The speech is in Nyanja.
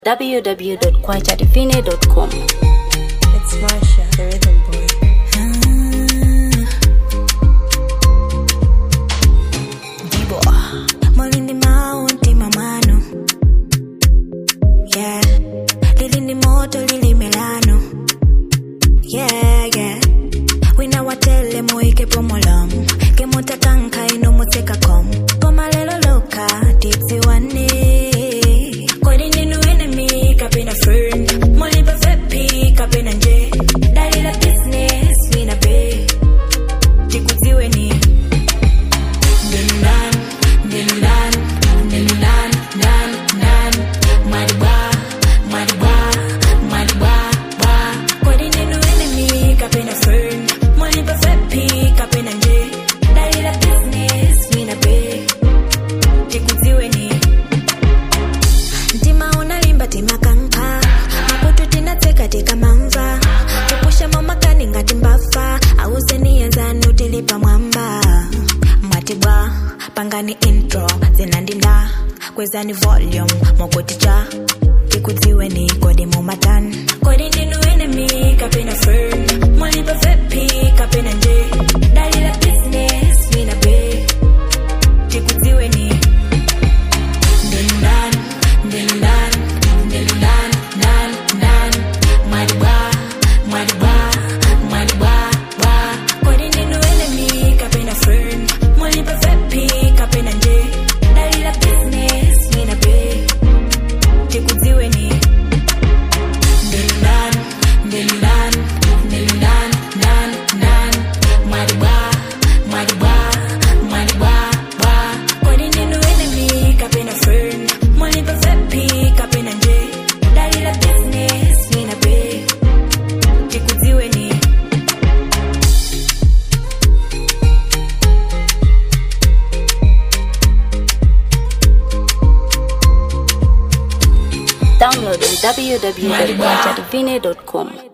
www.kwachadivine.com. It's Marsha, the rhythm boy. Dibo, molindi maunti mamano. Yeah, lili moto lili melano. Yeah, yeah. Wina watele moike pomolamu. Ke motatanka ino moteka kom. Pomalelo loka, tipsi wane. Kodi ninu enemy, kapena friend. Moli perfect, kapena nje. Dalila business, wina be. Jikuziwe ni. Nan. Madibwa. Kodi ninu enemy, kapena friend. Moli perfect, kapena nje. Dalila business, wina be. Jikuziwe ni. Ntima unalimba tima kanka. Maputu tinateka tika manza. Kupusha mama kani ngati mbafa. Awuse ni enzanu tilipa mwamba. Matibwa, pangani intro. Zinandinda, kwezani volume. Mokoticha, jikuziwe ni kodi mumatan. Kodi ninu enemy, kapena friend. Moli perfect, kapena nje. Dalila business, wina be. Jikuziwe ni. Nan. Madibwa. Kodi ninu enemy, kapena friend. Moli perfect, kapena nje. Dalila business, wina be. Jikuziwe ni. Nan. Madibwa. Kodi ninu enemy, kapena friend. Moli perfect, kapena nje. Dalila business, wina be. Jikuziwe ni. Download on www.kwachadivine.com.